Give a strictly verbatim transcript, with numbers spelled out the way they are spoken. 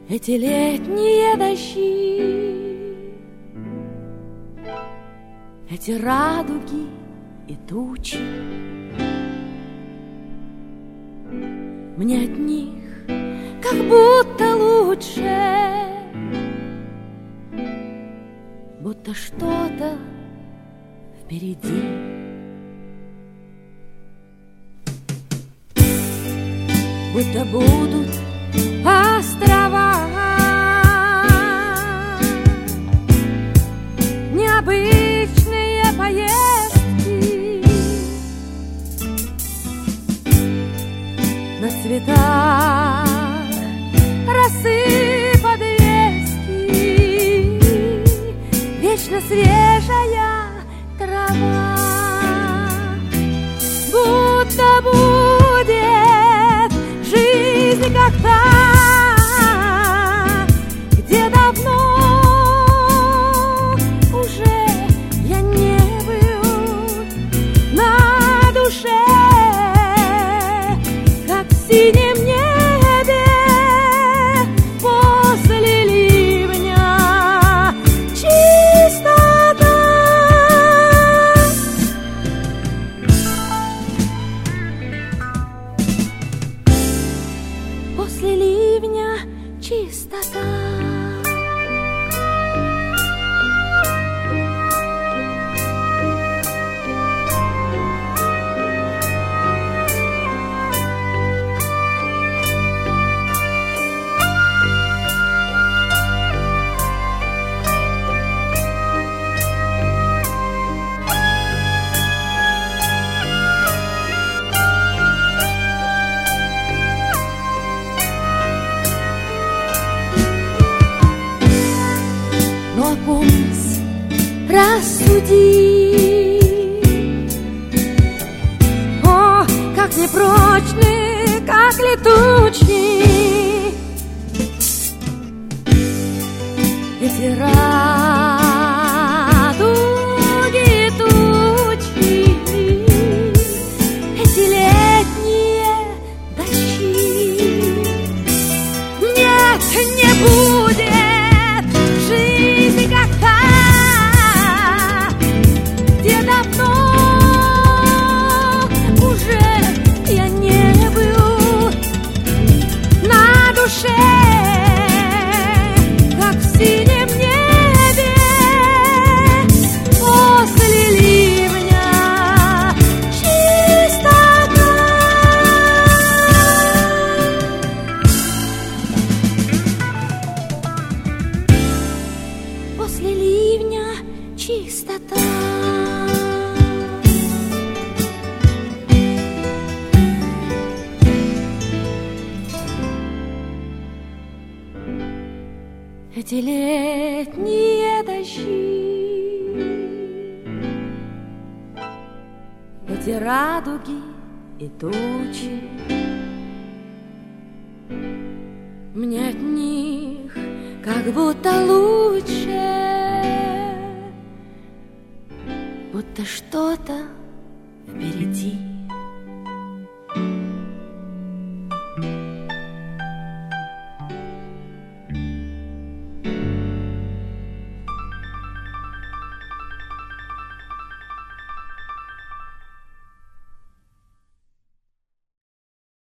эти летние дожди, эти радуги и тучи. Мне от них как будто лучше, будто что-то впереди. Будто будут острова, необычные поездки на цветах росы подвески, вечно свежая трава. Будто будет жизнь как та, где давно уже я не был, на душе, как в синем небе после ливня чистота. После ливня чистота. Но опомнись, рассуди, о, как непрочны, как летучие эти радуги и тучи, эти летние дожди. Нет, не будет жизни как та, где давно уже я не был, на душе, как в синем небе после ливня чистота. После ливня чистота. Эти летние дожди, эти радуги и тучи, мне от них как будто лучше, будто что-то впереди.